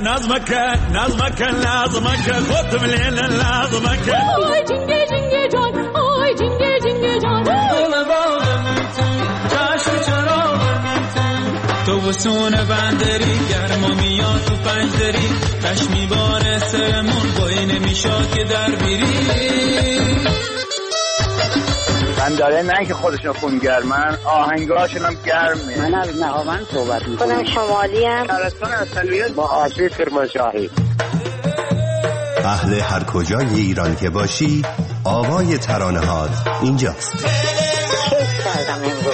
نظمك خودم لیلا نظمک آی جنگه جنگه جان آی جنگه جنگه جان تو بسون بندری گرما میاد تو پنجدری چشمی باره سرمون بایی نمیشا که در بیری من داره نه که خودشون خونگرمن آهنگاشون هم گرمه. من از نهاوند صحبت میکنم. خودم شمالی ام. شهرستان اصلیت با آسیب کرمانشاهی. اهل هر کجای ایران که باشی آوای ترانه هات اینجاست. کیف کردم امروز.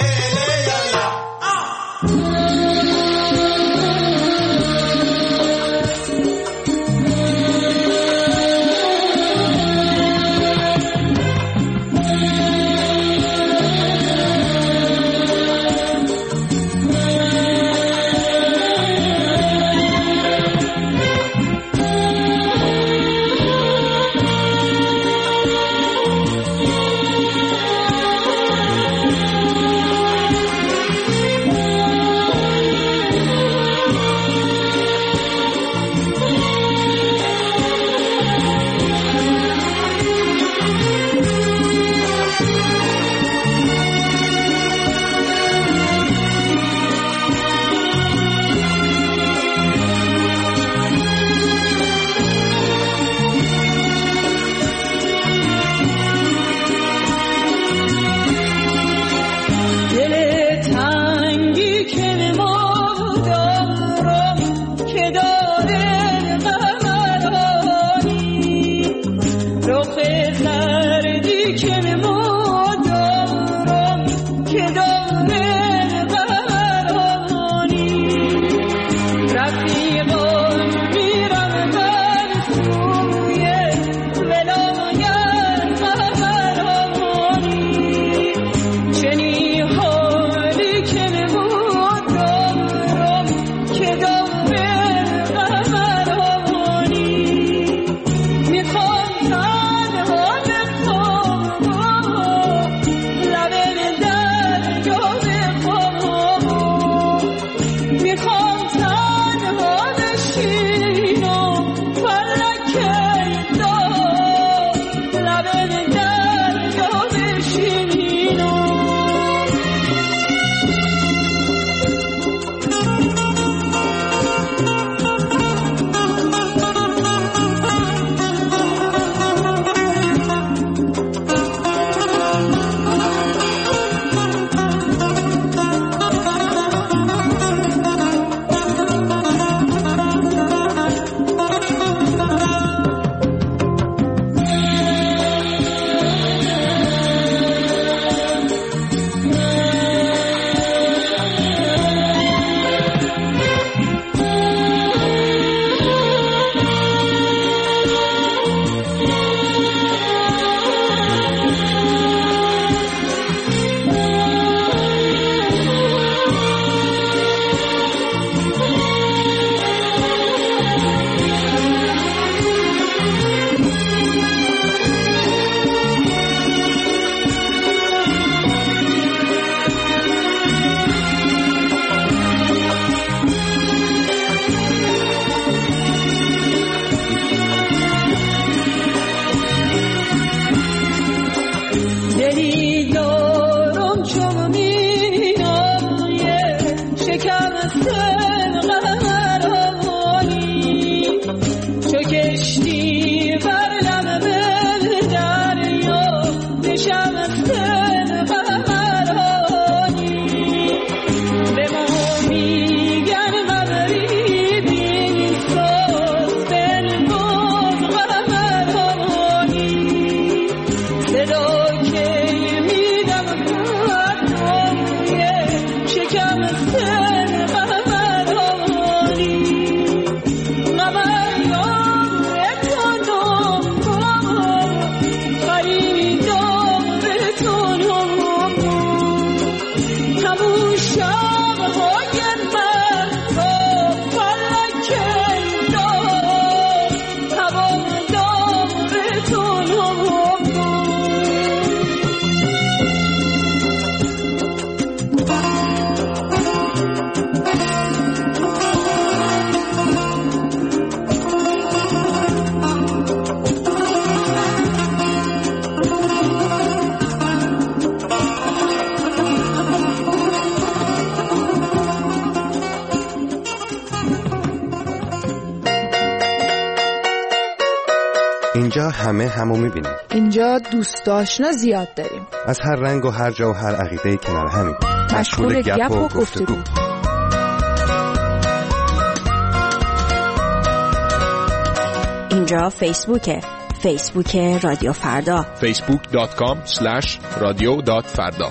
اینجا همو میبینیم. اینجا دوست آشنا زیاد داریم. از هر رنگ و هر جا و هر عقیده کنار همیم. مشغول گپ و گفتگو. اینجا فیسبوک رادیو فردا. facebook.com/radio.farda.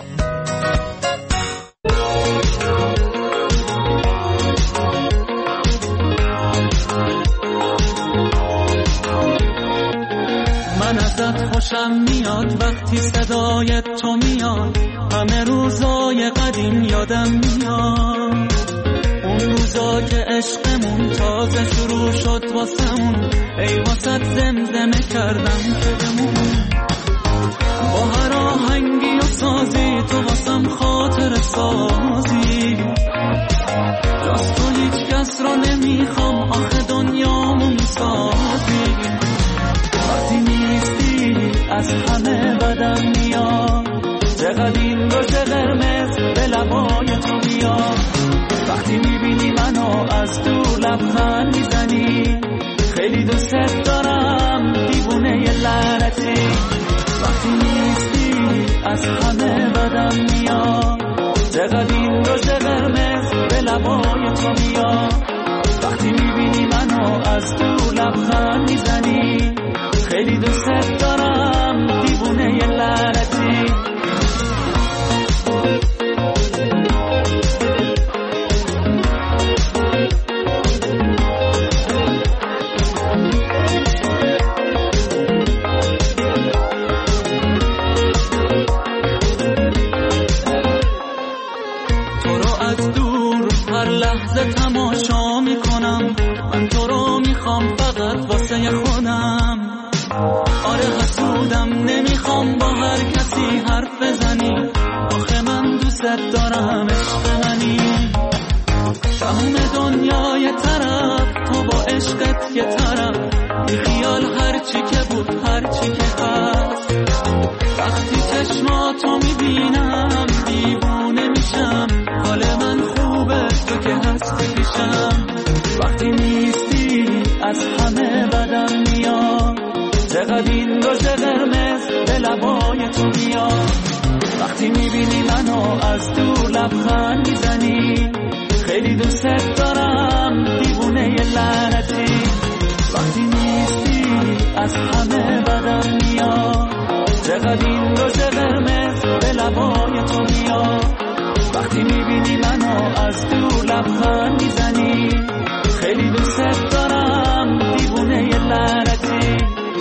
من ازت خوشم میاد وقتی صدای تو میاد، همه روزای قدیم یادم میاد، اون روزا که عشقمون تازه شروع شد واسمون، ای واسط زمزمه کردم که بمون، با هر آهنگی و سازی تو واسم خاطر سازی، جز تو هیچ کس رو نمیخوام، آخه دنیامو میسازی، وقتی نیستی از همه بدم میاد، چقدر این روز قرمز به لبای تو میاد، وقتی میبینی منو از دور لبخند میزنی، خیلی دوست دارم دیوونه ی لعنتی، وقتی نیستی از همه بدم میاد، چقدر این روز قرمز به لبای تو میاد، وقتی میبینی منو از دور لبخند میزنی، خیلی دوست دارم دیوونه ی لعنتی. تو رو از دور هر لحظه تماشا میکنم، من تو رو میخوام فقط واسه خودم، آره حسودم نمیخوام با هر کسی حرف بزنی، آخه من دوست دارم عشق منی، تموم دنیای طرف تو با عشقت یه طرف، بی خیال هرچی که بود هرچی که هست، وقتی چشماتو میبینم دیوونه میشم، حال من خوبه تو که هستی پیشم، وقتی نیستی از همه بدم میاد، چقدر این روز قرمز به لبای تو میاد، وقتی میبینی منو از دور لبخند میزنی، خیلی دوست دارم دیوونه ی لعنتی، وقتی نیستی از همه بدم میاد، چقدر این روز قرمز به لبای تو میاد، وقتی میبینی منو از دور لبخند میزنی، خیلی دوست دارم دیوونه ی لعنتی.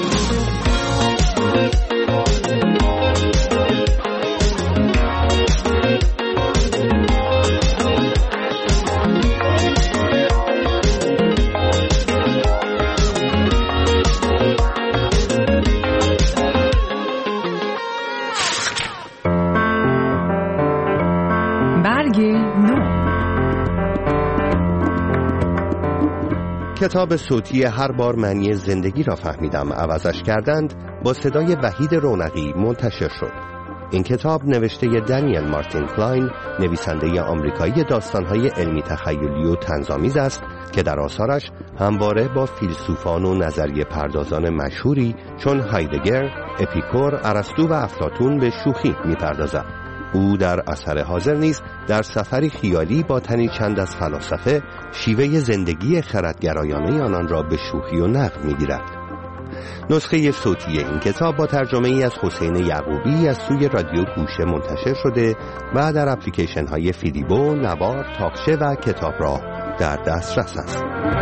کتاب صوتی هر بار معنی زندگی را فهمیدم عوضش کردند با صدای وحید رونقی منتشر شد. این کتاب نوشته دانیل مارتین کلاین، نویسنده آمریکایی داستان‌های علمی تخیلی و طنزآمیز است که در آثارش همواره با فیلسوفان و نظریه پردازان مشهوری چون هایدگر، اپیکور، ارسطو و افلاطون به شوخی می‌پردازد. او در اثر حاضر نیز در سفری خیالی با تنی چند از فلاسفه شیوه زندگی خردگرایانه آنان را به شوخی و نقد می‌گیرد. نسخه صوتی این کتاب با ترجمه ای از حسین یعقوبی از سوی رادیو گوشه منتشر شده و در اپلیکیشن های فیلیبو، نوار، تاقشه و کتابراه در دسترس است.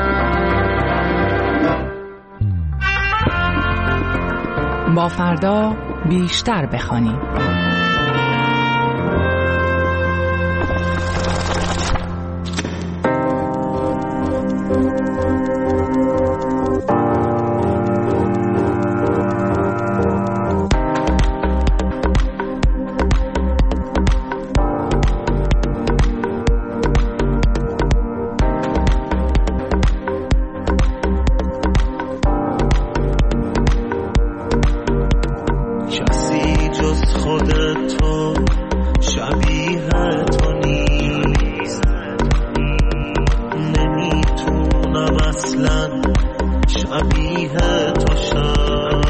با فردا بیشتر بخوانیم. شبیه تو شد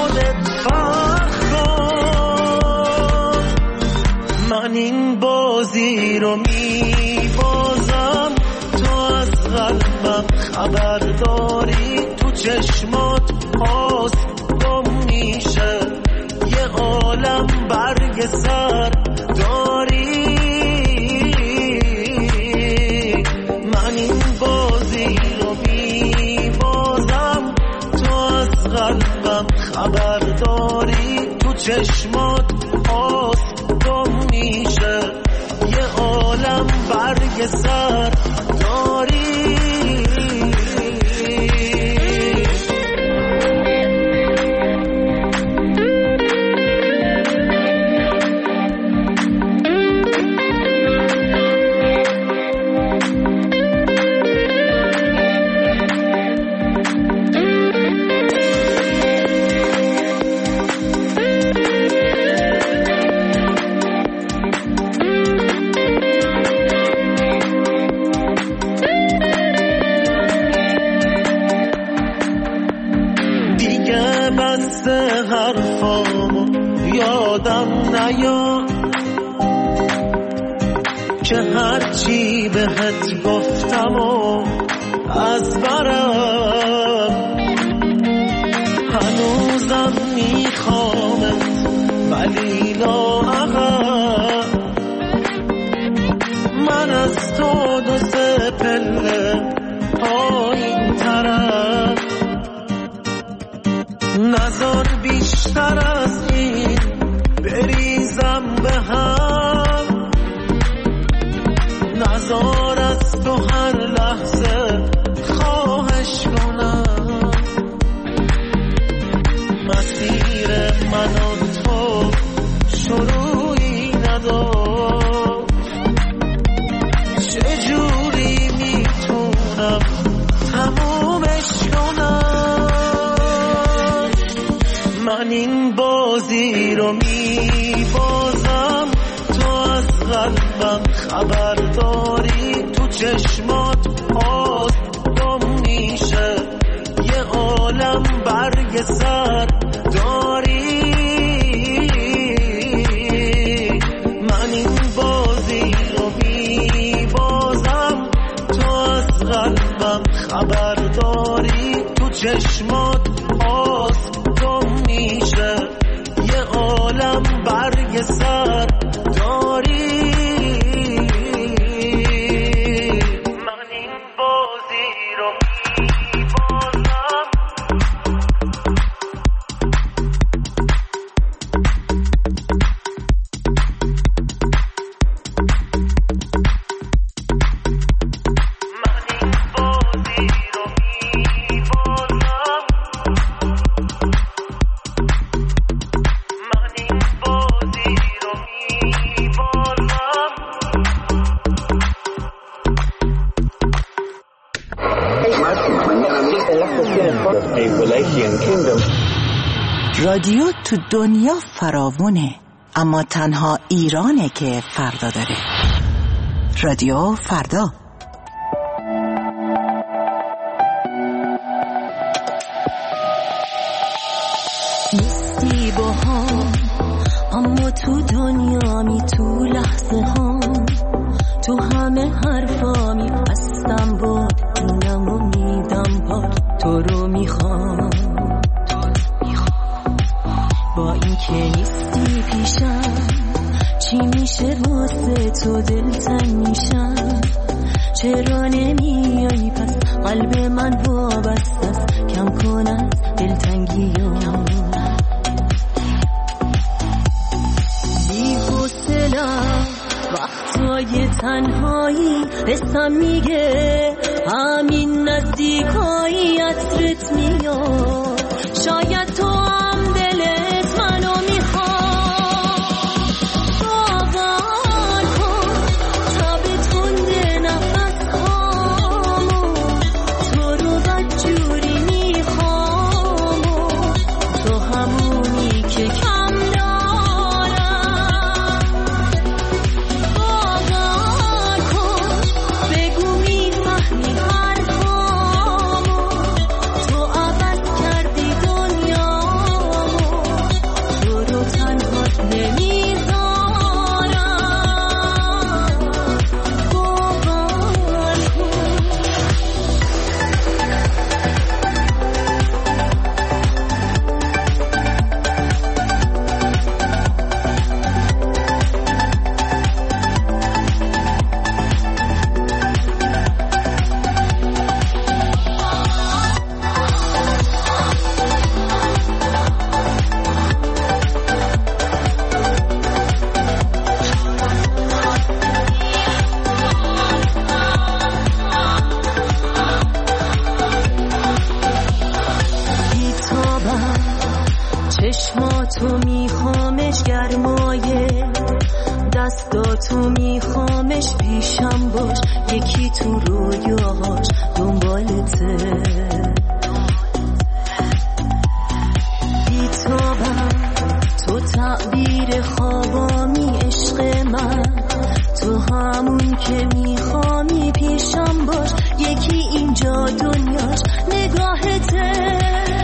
خودت فرق کن. من این بازی رو میبازم، تو از قلبم خبر داری، تو چشمات هاست گم میشه یه عالم برگ سر داری. من این بازی رو میبازم، تو از قلبم خبر داری، تو چشمات هاست گم میشه یه عالم برگ سر داری. یادم نیا که هرچی بهت گفتم و از برم، هنوزم میخوامت ولی لااقل. من از تو 2-3 پله پایین ترم، نذار بیشتر از این بریزم به هم، نذار از تو هر لحظه خواهش کنم. مسیر من و تو شروعی نداشت، چجوری میتونم تمومش کنم. من این بازی رو میبازم، تو از قلبم خبر داری، تو چشمات هاست گم میشه یه عالم برگ سر داری. من این بازی رو میبازم، تو از قلبم خبر داری، تو چشمات هاست گم میشه یه عالم برگ سر داری. من این بازی رو میبازم. رادیو تو دنیا فراوونه، اما تنها ایرانه که فردا داره. رادیو فردا. نیستی با هم، اما تو دنیامی، تو لحظه ها، تو همه حرفامی. هستم با جونم و میدم پات، تو رو میخوام. با این که نیستی پیشم، چی میشه واسه تو دلتنگ میشم. چرا نمیایی پس، قلب من وابسته است، کم کن از دلتنگیام. بی حوصله‌ام وقتای تنهایی، حسم میگه همین نزدیکایی عطرت میاد. شاید تو هم دلت منو میخواد. باور کن تا به تند نفس هامو، تو رو بدجوری میخوام. تو همونی که کم دارم. باور کن بگو میفهمی حرفامو، تو عوض کردی دنیا. چشماتو میخوامش گرمایه، دستاتو میخوامش پیشم باش، یکی تو رویاهاش دنبالته. بیتابم تو تعبیر خوابامی عشق من، تو همون که میخوامی پیشم باش، یکی اینجا دنیاش نگاهته.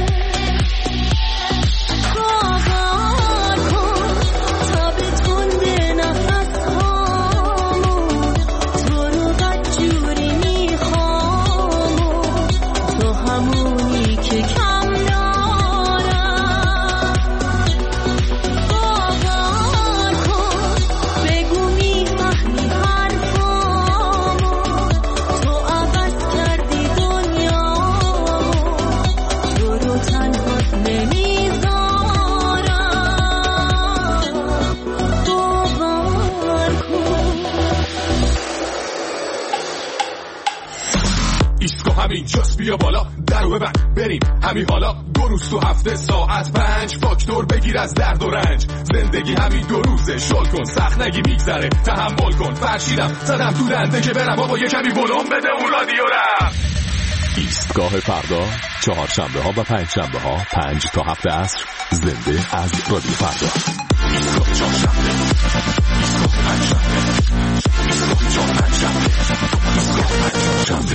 اینجاست بیا بالا درو ببند بریم همین حالا، 2 روز تو هفته ساعت 5 فاکتور بگیر از درد و رنج. زندگی همین 2 روزه، شل کن سخت نگی میگذره، تحمل کن فرشیدم زدم تو دنده که برم بابا یه کمی ولوم بده اون رادیو رم. ایستگاه فردا، 4 شنبه ها و 5 شنبه ها 5 تا 7 عصر، زنده از رادیو فردا. ایستگاه 4 شنبه، ایستگاه 5 شنبه، ایستگاه 4 5 شنبه، ایستگاه 5 شنبه.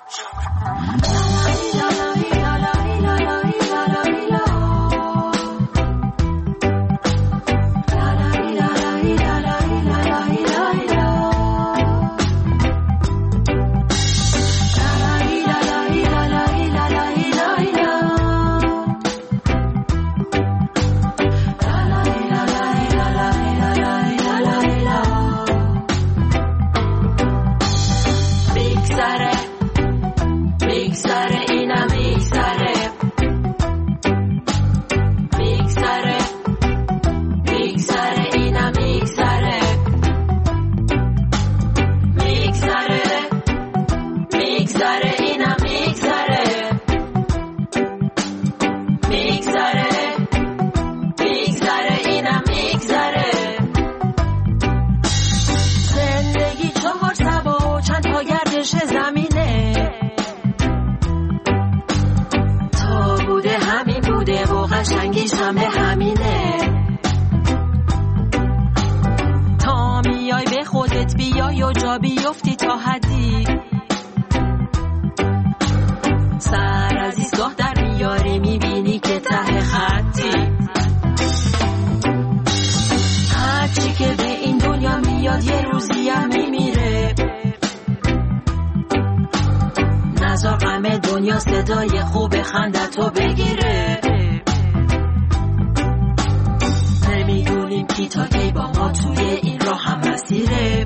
صدای خوب خندتو بگیره، نمیدونیم کی تا کی با ما توی این راه هم مسیره.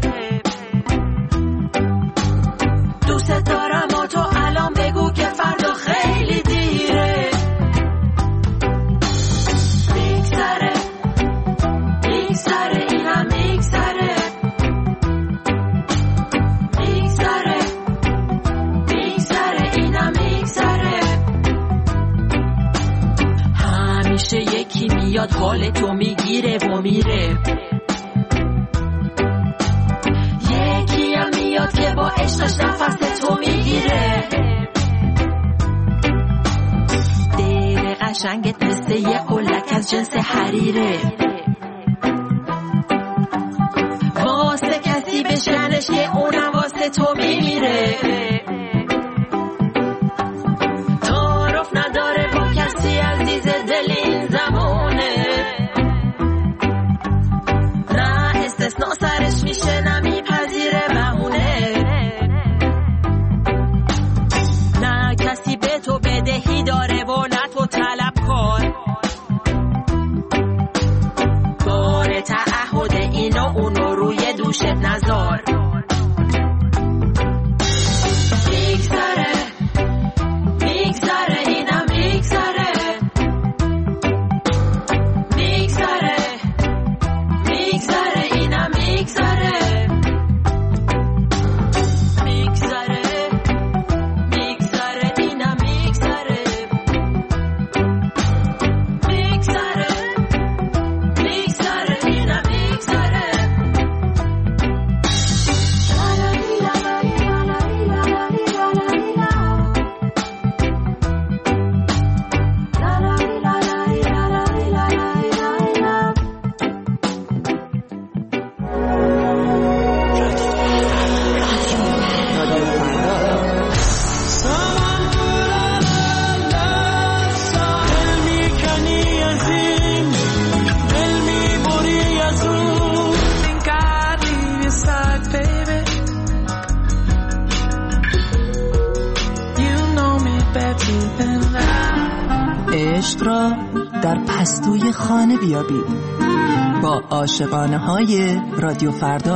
دوست دارم و تو الان بگو که فردا خیلی دیره. میگذره میگذره اینم میگذره، میگذره میگذره اینم میگذره. همیشه یکی میاد حال تو میگیره و میره، یکی هم میاد که با عشقش نفس تو میگیره. دل قشنگت مثل یه قلک از جنس حریره، واسه کسی بشنش که اونم واسه تو میمیره. تعارف نداره با کسی عزیز دل این زمانه، نه استثناء سرش میشه نه میپذیره بهونه، نه کسی به تو بدهی داره و نه تو طلب کار. بار تعهد اینو اونو روی دوشت نذار. میگذره میگذره اینم میگذره، در پستوی خانه بیابید با عاشقانه های رادیو فردا.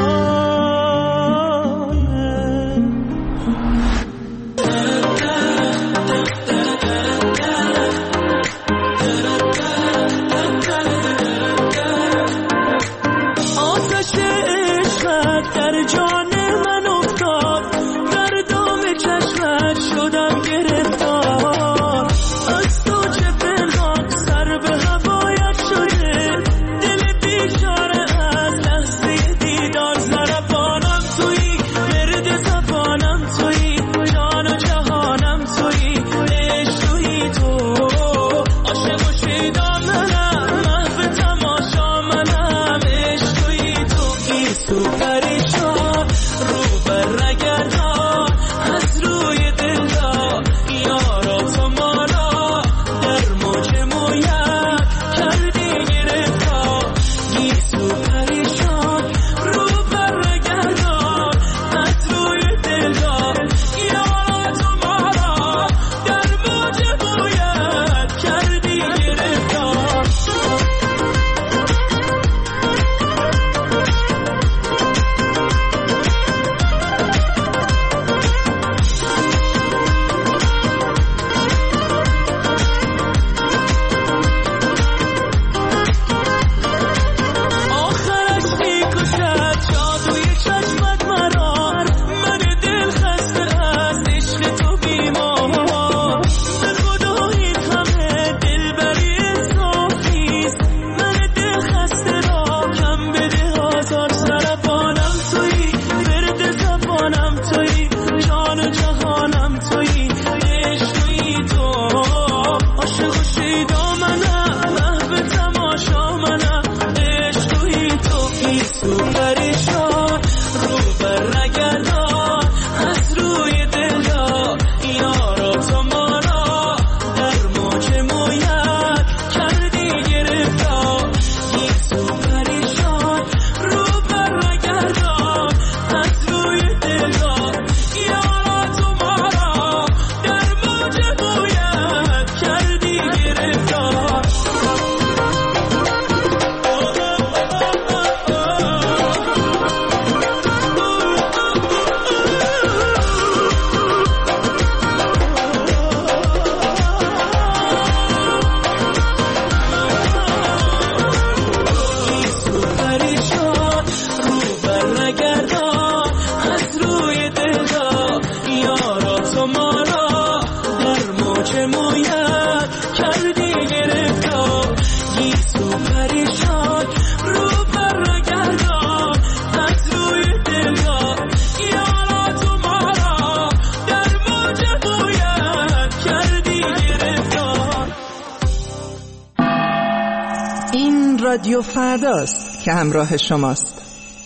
رادیو فرداست که همراه شماست.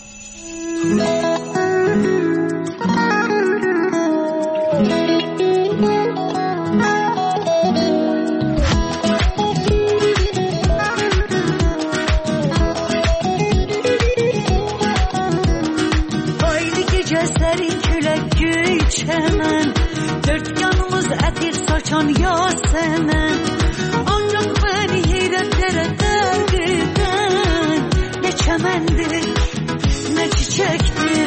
Haydi gecəsəri külək güçəmən, dörd yanımız ətir saçan yasəmən, ancaq bəni heyrətlere dərdidən, ne çəməndir, ne çiçəkdir.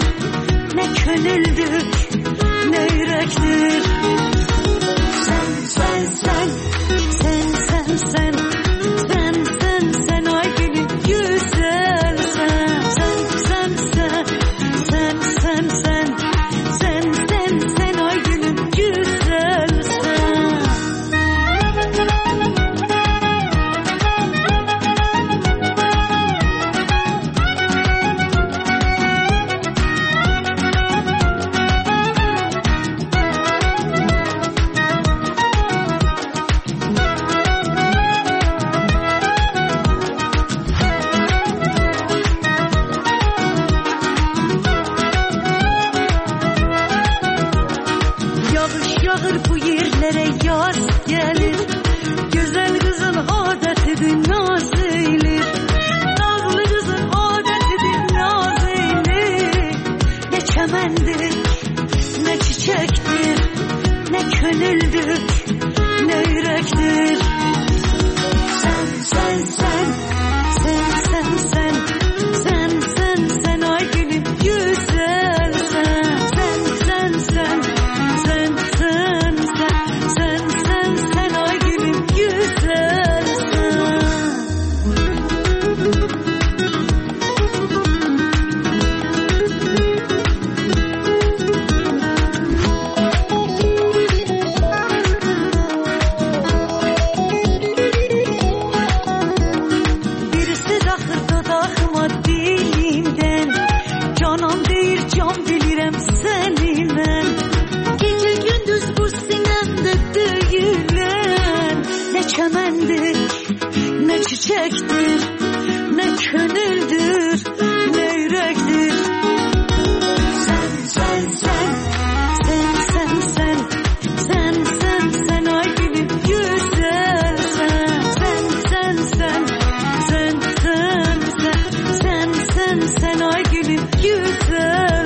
çiçektir, ne könüldür, ne yürektir. Sen, sen, sen, sen, sen, sen, sen, sen, sen ay gülüm güzel. Sen, sen, sen, sen, sen, sen, sen, sen, sen ay gülüm güzel.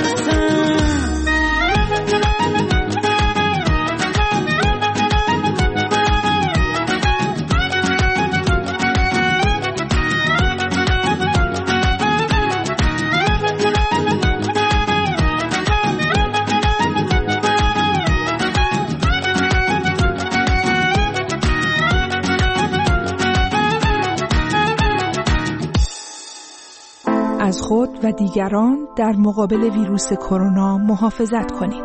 از خود و دیگران در مقابل ویروس کرونا محافظت کنید.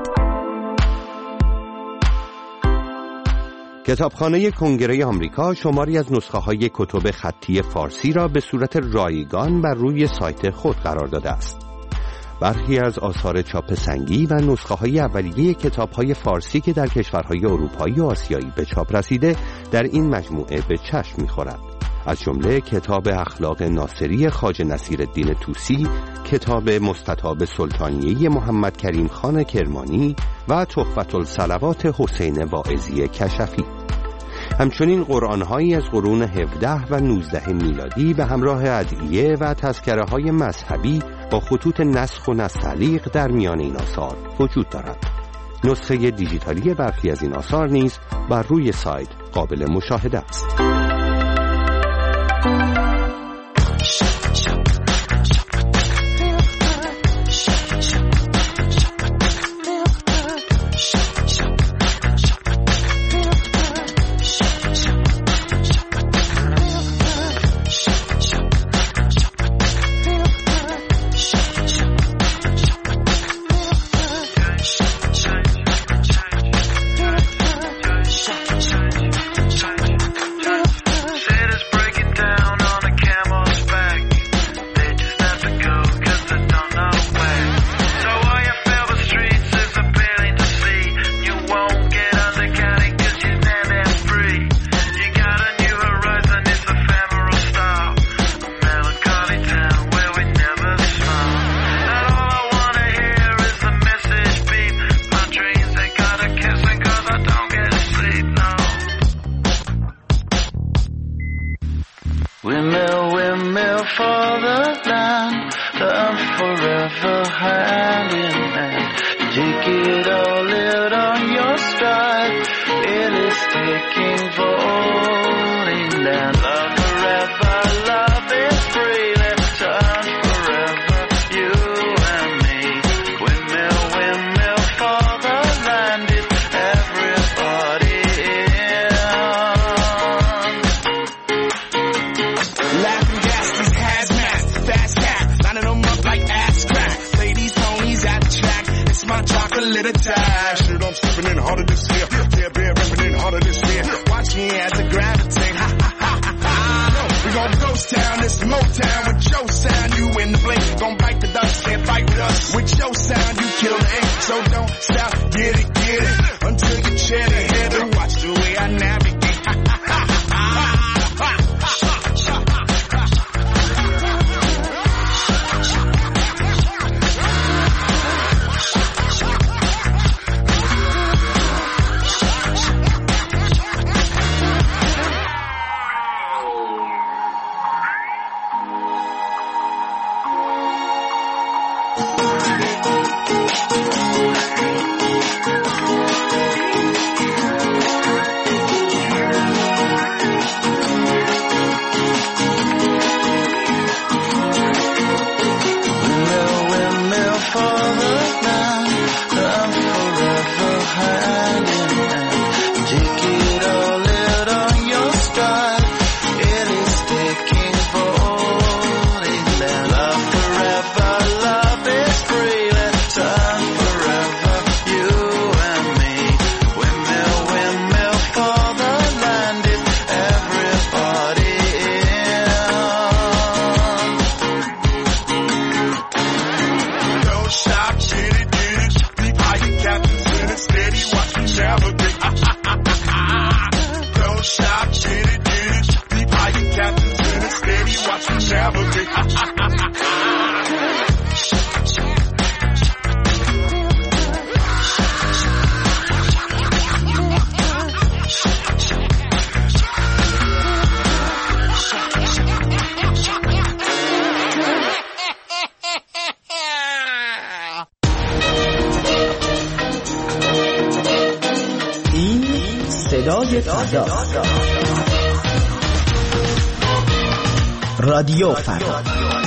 کتابخانه کنگره آمریکا شماری از نسخه‌های کتب خطی فارسی را به صورت رایگان بر روی سایت خود قرار داده است. برخی از آثار چاپ سنگی و نسخه‌های اولیه کتاب‌های فارسی که در کشورهای اروپایی و آسیایی به چاپ رسیده در این مجموعه به چشم می‌خورد. از جمله کتاب اخلاق ناصری خواجه نصیرالدین طوسی، کتاب مستطاب سلطانیه محمد کریم خان کرمانی و تحفة الصلوات حسین واعظی کشفی. همچنین قرآن‌هایی از قرون 17 و 19 میلادی به همراه ادعیه و تذکره‌های مذهبی با خطوط نسخ و نستعلیق در میان این آثار وجود دارد. نسخه دیجیتالی برخی از این آثار نیز بر روی سایت قابل مشاهده است. Windmill for the land, I'm forever hand in hand. Take it all out on your stride, it is taking falling down. Love forever, love is free, let's turn forever, you and me. Windmill for the land, is everybody in. Laughing gas, these hazmats, fast cat, lining them up like ass crack. Play these ponies at the track, it's my chocolate attack. Shit, I'm stepping in harder this year, yeah, bear ripping in harder this year. Watch me as I gravitate, ha ha ha ha ha. We gon' ghost town, this Motown with your sound, you in the blink. Gon' bite the dust, can't fight with us. With your sound, you kill the ink, so don't stop, get it, until you chair the head and watch the way I navigate. Ha ha ha ha ha. فردا. رادیو فردا.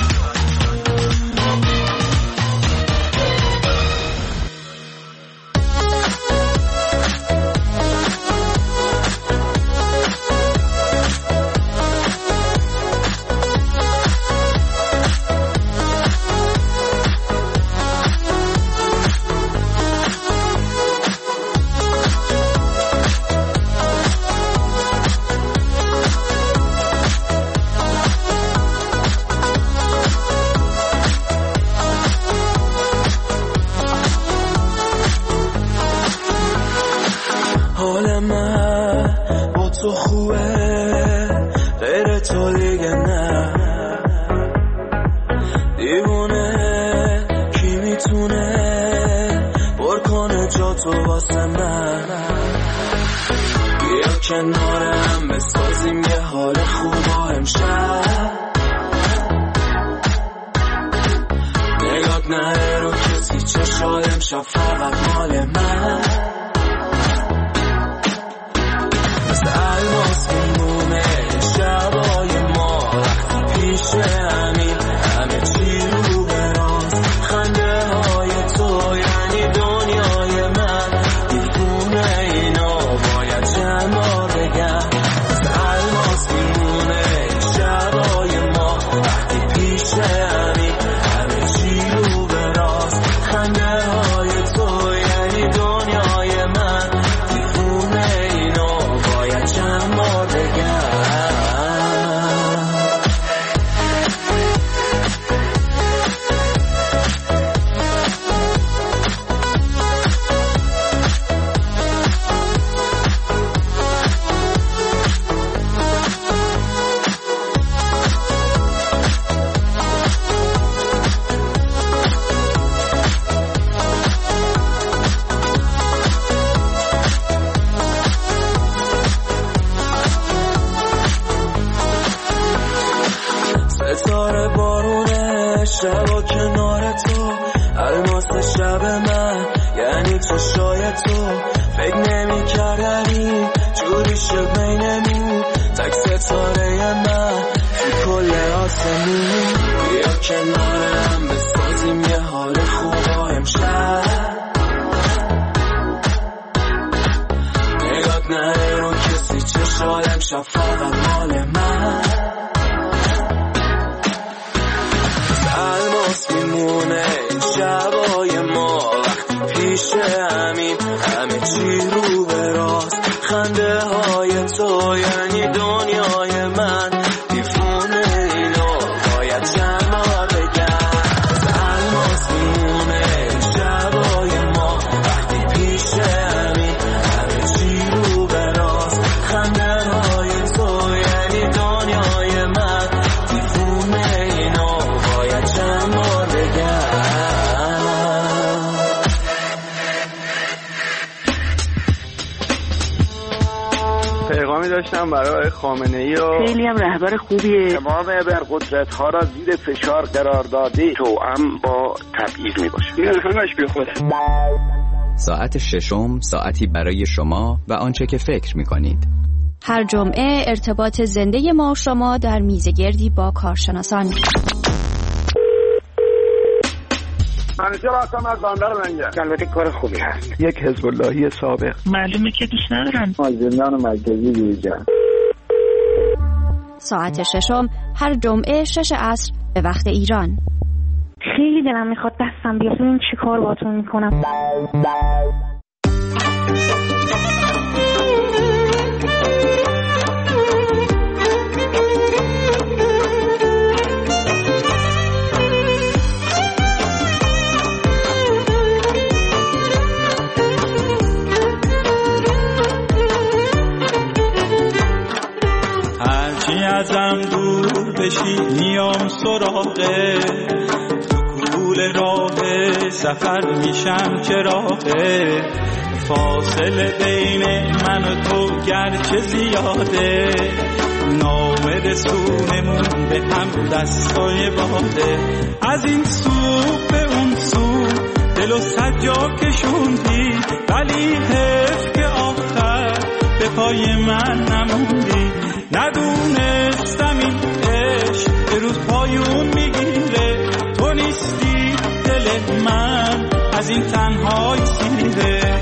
برای خامنه‌ای و خیلی هم رهبر خوبیه. تمام ابرقدرت‌ها را زیر فشار قرار داده توأم با تبعیض میباشه. این همش بی خوده. ساعت ششم ساعتی برای شما و آنچه که فکر می‌کنید. هر جمعه ارتباط زنده ما و شما در میزگردی با کارشناسان. منیجر هستم از بندر منجر. البته کار خوبی هست. یک حزب اللهی سابق. معلومه که دوست ندارم. زندان مرکزی بیرجان. ساعت ششم هر جمعه 6 عصر به وقت ایران. خیلی دلم میخواد دستم بیاد. این چی کار باتون میکنم؟ ازم دور بشی میام سراغه، تو کول راه سفر میشم چراغه، فاصله بین من و تو گرچه زیاده، نامرسونمون به هم دستای باده، از این سو به اون سو دل و سجا کشوندی، ولی حیف که آخر به پای من نموندی. ندونستم این عشق به روز پایون میگیره، تو نیستی دل من از این تنهایی سیره.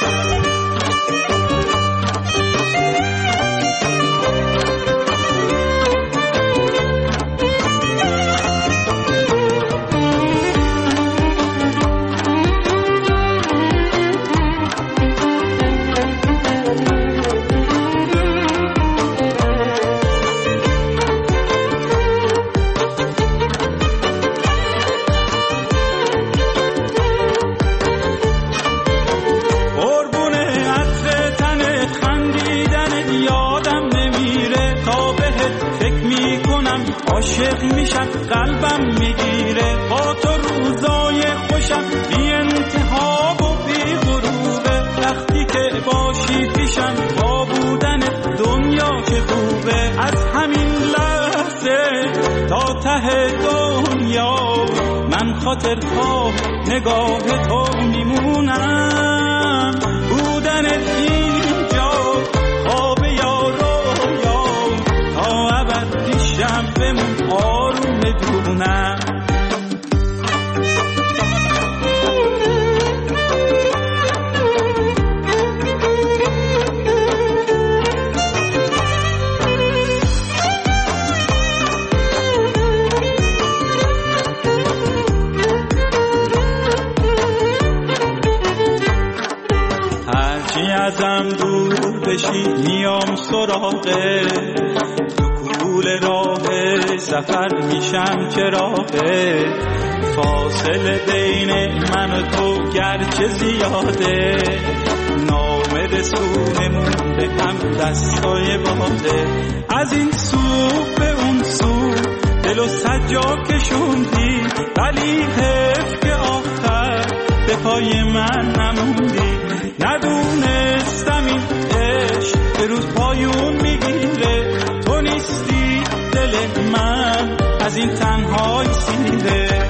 عاشق میشم قلبم میگیره، با تو روزای خوشم بی انتها و بی غروبه. وقتی که باشی پیشم با بودن دنیا چه خوبه. از همین لحظه تا ته دنیا من خاطر تا نگاه تو میمونم. بودن اینجا خواب یا رویا تا ابد پیشم بمون آروم جونم. هرچی ازم دور بشی میام سراغه، طول راه سفر میشم چراغه. فاصله بین من و تو گرچه زیاده، نامرسونمون به هم دستای باده. از این سو به اون سو دل و سجا کشوندی، ولی حیف که آخر به پای من نموندی. ندونستم این عشق به روز پایون میگیره، تو نیستی دل من از این تنهایی سیره.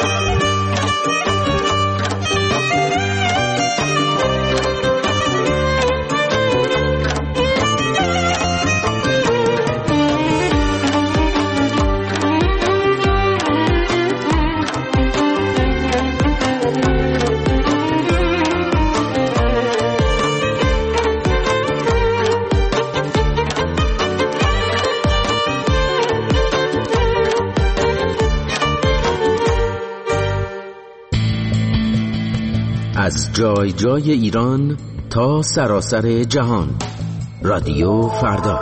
از جای جای ایران تا سراسر جهان، رادیو فردا.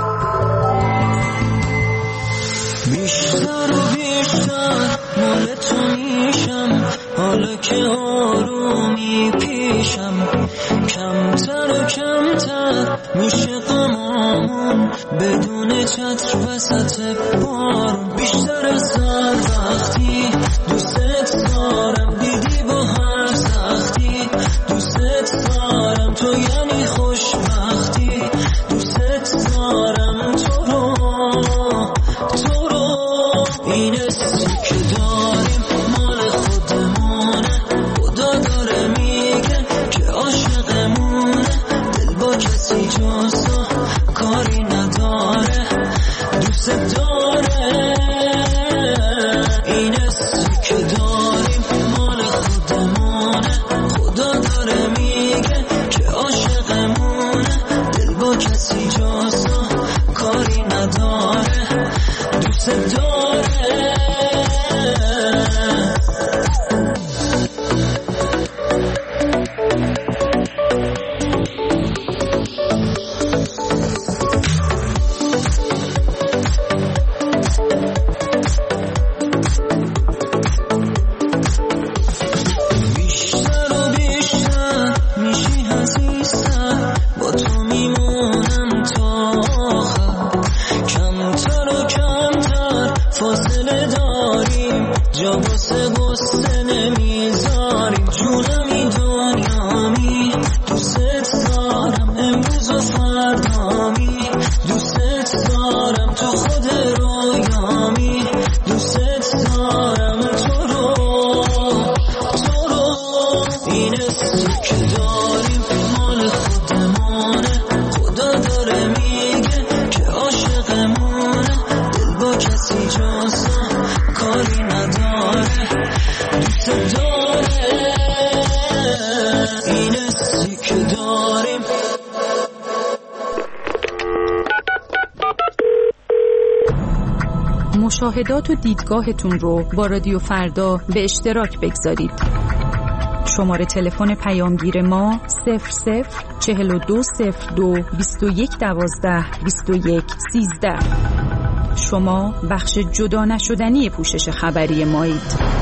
بیشتر و بیشتر مال تو میشم، حالا که آرومی پیشم. کمتر و کمتر میشه غمامون، بدون چتر وسط بارون. بیشتر از هر وقتی دوست دارم، دیدی با هر سختی دوست دارم. تو یعنی خوشبختی، دوست دارم تو رو. این اسمی که داریم مال خودمونه، خدا داره میگه که عاشقمونه. دل با کسی جز کاری نداره، دوست داره. این اسمی که داریم مال خودمونه، خدا داره میگه که عاشقمونه. دل با کسی جز کاری نداره، دوست داره. این اسمی که داریم مال خودمونه، خدا داره کسی جز کاری نداره دوست داره این حسی که داریم. مشاهدات و دیدگاهتون رو با رادیو فردا به اشتراک بگذارید. شماره تلفن پیامگیر ما 00420221122113. شما بخش جدا نشدنی پوشش خبری مایید.